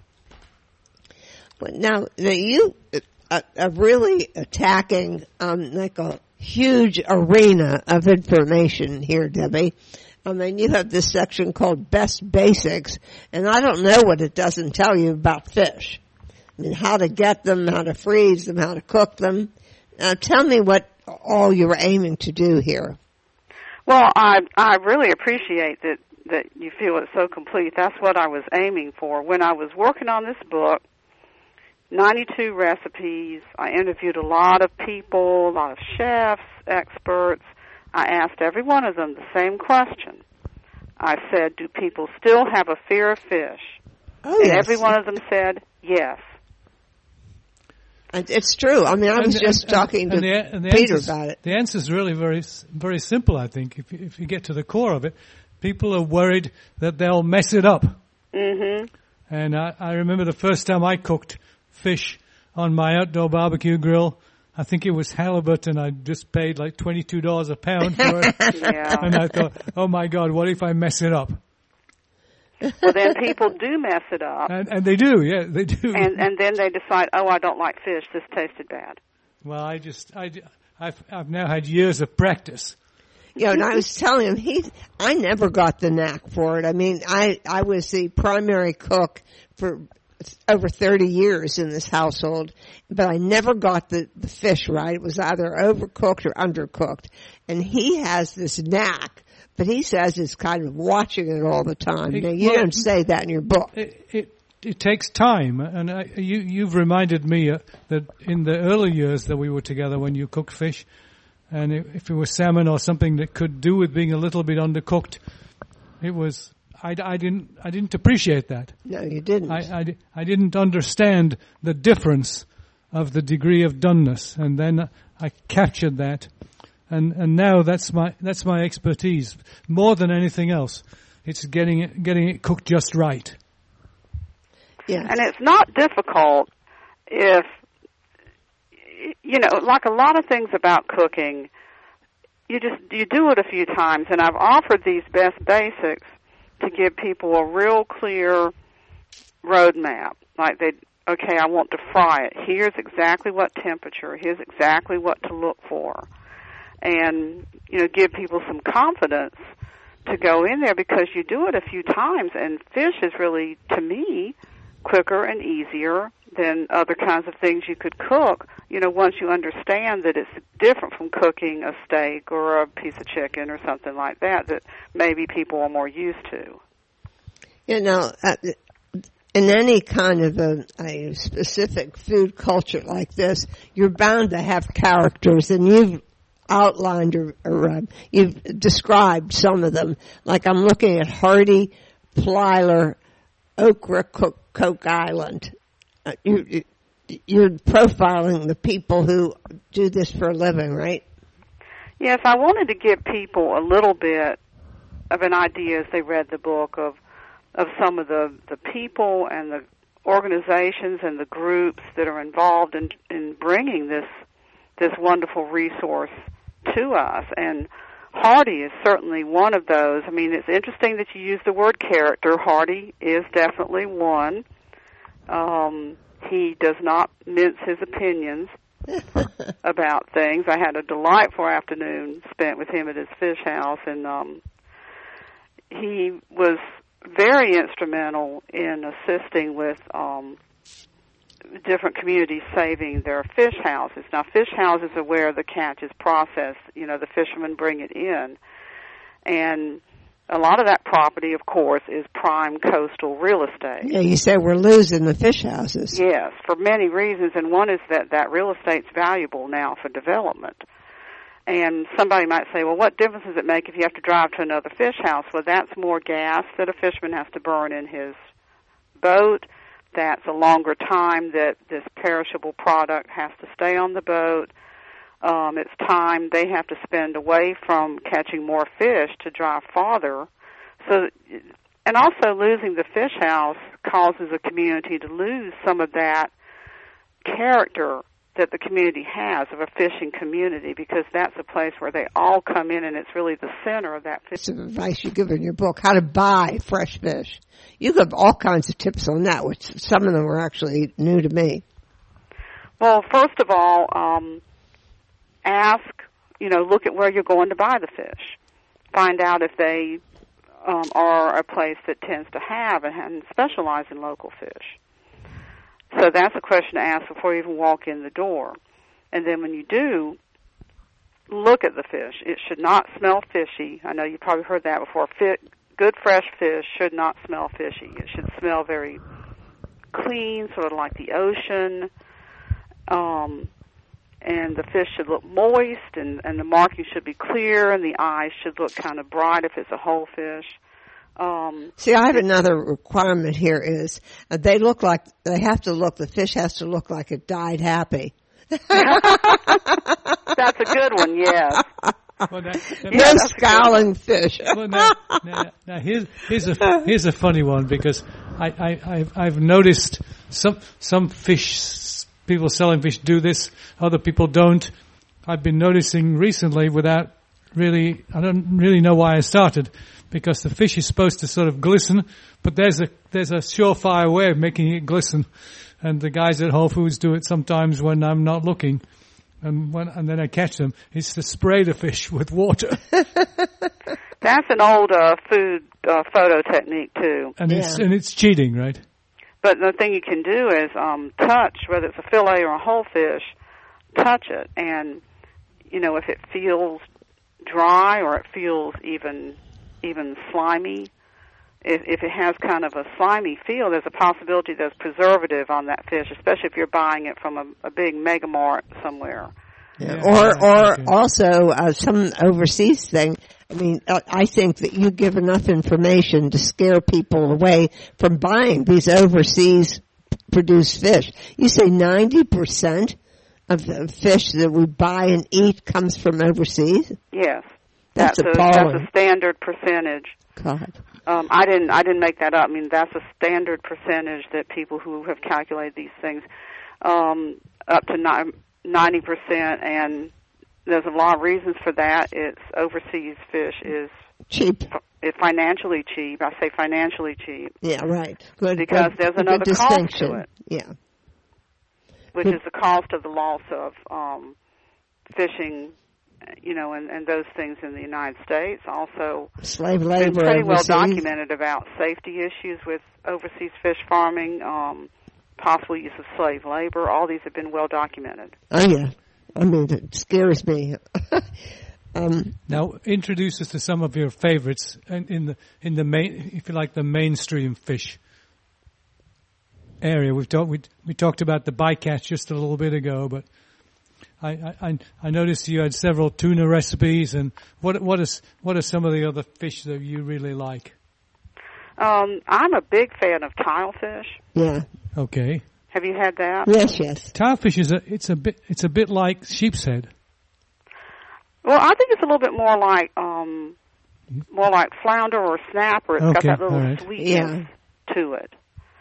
But now you are really attacking like huge arena of information here, Debbie. I mean, you have this section called Best Basics, and I don't know what it doesn't tell you about fish. I mean, how to get them, how to freeze them, how to cook them. Tell me what all you're aiming to do here. Well, I really appreciate that you feel it's so complete. That's what I was aiming for. When I was working on this book, 92 recipes, I interviewed a lot of people, a lot of chefs, experts. I asked every one of them the same question. I said, do people still have a fear of fish? Oh, and yes. every one of them said, yes. It's true. I mean, I was just talking to Peter about it. The answer is really very, very simple, I think. If you get to the core of it, people are worried that they'll mess it up. Mm-hmm. And I remember the first time I cooked fish on my outdoor barbecue grill. I think it was halibut, and I just paid like $22 a pound for it. Yeah. And I thought, oh my God, what if I mess it up? Well, then people do mess it up. And they do, yeah, they do. And then they decide, oh, I don't like fish. This tasted bad. Well, I've now had years of practice. And I was telling him, I never got the knack for it. I mean, I was the primary cook for over 30 years in this household, but I never got the fish right. It was either overcooked or undercooked. And he has this knack, but he says it's kind of watching it all the time. Now, you don't say that in your book. It takes time, and you've reminded me that in the early years that we were together when you cooked fish, and if it was salmon or something that could do with being a little bit undercooked, it was... I didn't appreciate that. No, you didn't. I didn't understand the difference of the degree of doneness, and then I captured that, and now that's my expertise more than anything else. It's getting it cooked just right. Yeah, and it's not difficult if like a lot of things about cooking. You do it a few times, and I've offered these best basics to give people a real clear roadmap. Like okay, I want to fry it. Here's exactly what temperature. Here's exactly what to look for. And, give people some confidence to go in there because you do it a few times. And fish is really, to me, quicker and easier than other kinds of things you could cook, once you understand that it's different from cooking a steak or a piece of chicken or something like that maybe people are more used to. In any kind of a specific food culture like this, you're bound to have characters, and you've outlined or you've described some of them. Like I'm looking at Hardy Plyler, Ocracoke Island. You're profiling the people who do this for a living, right? Yes, I wanted to give people a little bit of an idea as they read the book of some of the people and the organizations and the groups that are involved in bringing this wonderful resource to us. And Hardy is certainly one of those. I mean, it's interesting that you use the word character. Hardy is definitely one. He does not mince his opinions about things. I had a delightful afternoon spent with him at his fish house, and he was very instrumental in assisting with different communities saving their fish houses. Now, fish houses are where the catch is processed. The fishermen bring it in. And a lot of that property, of course, is prime coastal real estate. Yeah, you said we're losing the fish houses. Yes, for many reasons, and one is that real estate's valuable now for development. And somebody might say, well, what difference does it make if you have to drive to another fish house? Well, that's more gas that a fisherman has to burn in his boat. That's a longer time that this perishable product has to stay on the boat. It's time they have to spend away from catching more fish to drive farther. And also losing the fish house causes a community to lose some of that character that the community has of a fishing community, because that's a place where they all come in and it's really the center of that fish. Some advice you give in your book, how to buy fresh fish. You give all kinds of tips on that, which some of them were actually new to me. Well, first of all, ask look at where you're going to buy the fish. Find out if they are a place that tends to have and specialize in local fish. So that's a question to ask before you even walk in the door. And then when you do, look at the fish. It should not smell fishy. I know you've probably heard that before. Good fresh fish should not smell fishy. It should smell very clean, sort of like the ocean. And the fish should look moist, and the marking should be clear, and the eyes should look kind of bright if it's a whole fish. See, I have another requirement here is the fish has to look like it died happy. That's a good one, yes. Well, no scowling fish. Well, now here's a funny one, because I've noticed some fish, people selling fish do this, other people don't. I've been noticing recently I don't really know why I started, because the fish is supposed to sort of glisten, but there's a surefire way of making it glisten, and the guys at Whole Foods do it sometimes when I'm not looking, and then I catch them. It's to spray the fish with water. That's an old food photo technique too, and it's cheating, right? But the thing you can do is touch, whether it's a fillet or a whole fish, touch it, and if it feels dry or it feels even slimy, if it has kind of a slimy feel, there's a possibility there's preservative on that fish, especially if you're buying it from a big mega mart somewhere. Yeah. Or also some overseas thing. I mean, I think that you give enough information to scare people away from buying these overseas produced fish. You say 90% of the fish that we buy and eat comes from overseas? Yes. That's a standard percentage. God. I didn't make that up. I mean, that's a standard percentage that people who have calculated these things up to 90%, and there's a lot of reasons for that. It's overseas fish is cheap. It's financially cheap. I say financially cheap. Yeah, right. Because there's another cost to it. Yeah. Which is the cost of the loss of fishing, and those things in the United States. Also, slave labor. It's pretty overseas. well documented about safety issues with overseas fish farming, possible use of slave labor. All these have been well documented. Oh yeah, I mean it scares me. Now, introduce us to some of your favorites in the main, if you like, the mainstream fish area. We talked about the bycatch just a little bit ago, but I noticed you had several tuna recipes, and what are some of the other fish that you really like? I'm a big fan of tilefish. Yeah. Okay. Have you had that? Yes. Tilefish it's a bit like sheep's head. Well, I think it's a little bit more like flounder or snapper. It's got that little sweetness to it.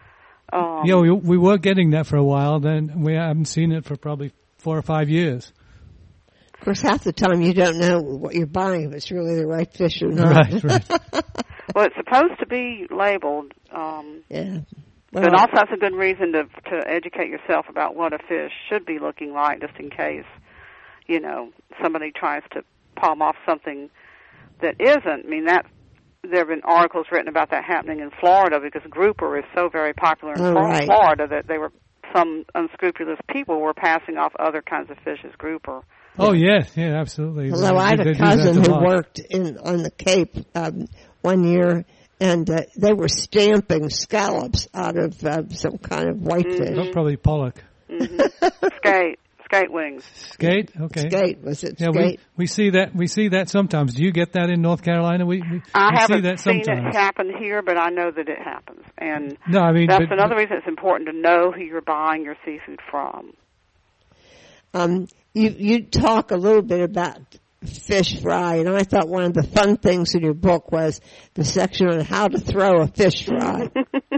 We were getting that for a while. Then we haven't seen it for probably 4 or 5 years. Of course, half the time you don't know what you're buying, if it's really the right fish or not. Right. Well, it's supposed to be labeled. Yeah. Well, but also that's a good reason to educate yourself about what a fish should be looking like, just in case, somebody tries to palm off something that isn't. I mean, there have been articles written about that happening in Florida because grouper is so very popular in Florida that some unscrupulous people were passing off other kinds of fish as grouper. Oh, yes, yeah, absolutely. Although I had a cousin who worked on the Cape one year, and they were stamping scallops out of some kind of whitefish. Oh, probably pollock. Mm-hmm. Skate wings. Skate? Okay. Skate, was it skate? Yeah, we see that sometimes. Do you get that in North Carolina? I haven't see that seen sometimes. it happen here, but I know that it happens. And that's another reason it's important to know who you're buying your seafood from. You talk a little bit about fish fry, and I thought one of the fun things in your book was the section on how to throw a fish fry.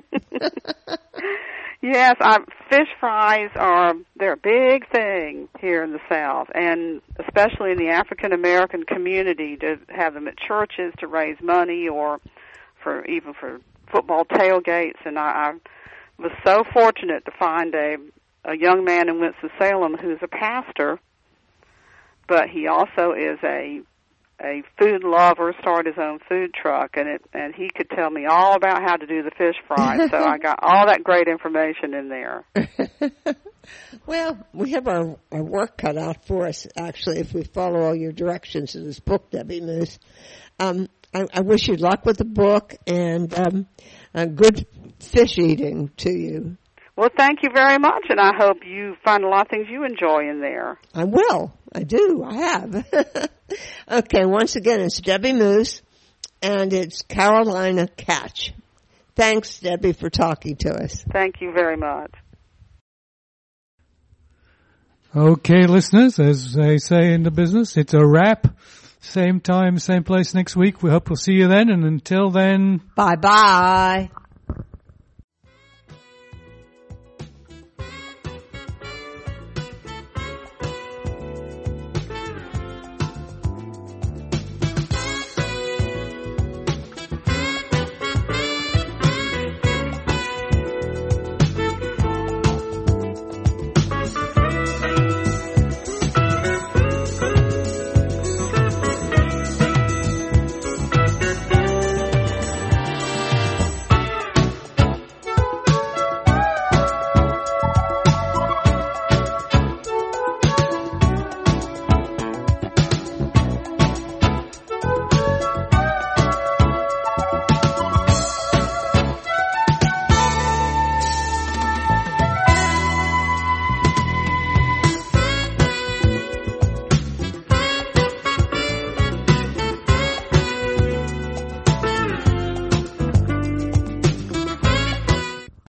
Yes, fish fries they're a big thing here in the South, and especially in the African American community, to have them at churches to raise money or for football tailgates. And I was so fortunate to find a young man in Winston-Salem who's a pastor but he also is a food lover, started his own food truck, and he could tell me all about how to do the fish fry. So I got all that great information in there. Well, we have our work cut out for us, actually, if we follow all your directions in this book, Debbie Moose. I wish you luck with the book and good fish eating to you. Well, thank you very much, and I hope you find a lot of things you enjoy in there. I will. I do. I have. Okay, once again, it's Debbie Moose, and it's Carolina Catch. Thanks, Debbie, for talking to us. Thank you very much. Okay, listeners, as they say in the business, it's a wrap. Same time, same place next week. We hope we'll see you then, and until then... Bye-bye.